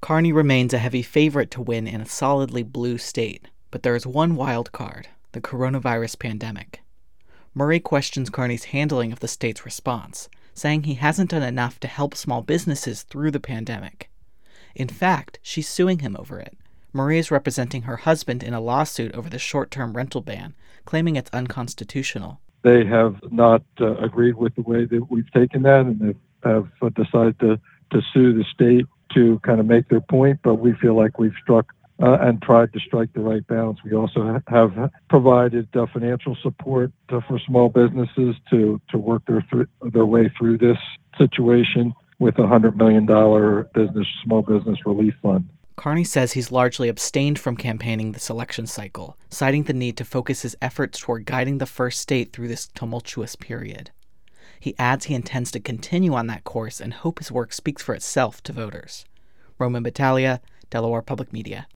Carney remains a heavy favorite to win in a solidly blue state, but there is one wild card: the coronavirus pandemic. Murray questions Carney's handling of the state's response, saying he hasn't done enough to help small businesses through the pandemic. In fact, she's suing him over it. Murray is representing her husband in a lawsuit over the short-term rental ban, claiming it's unconstitutional. They have not agreed with the way that we've taken that, and they have decided to sue the state to kind of make their point, but we feel like we've struck and tried to strike the right balance. We also have provided financial support for small businesses to work their way through this situation with a $100 million small business relief fund. Carney says he's largely abstained from campaigning this election cycle, citing the need to focus his efforts toward guiding the first state through this tumultuous period. He adds he intends to continue on that course and hope his work speaks for itself to voters. Roman Battaglia, Delaware Public Media.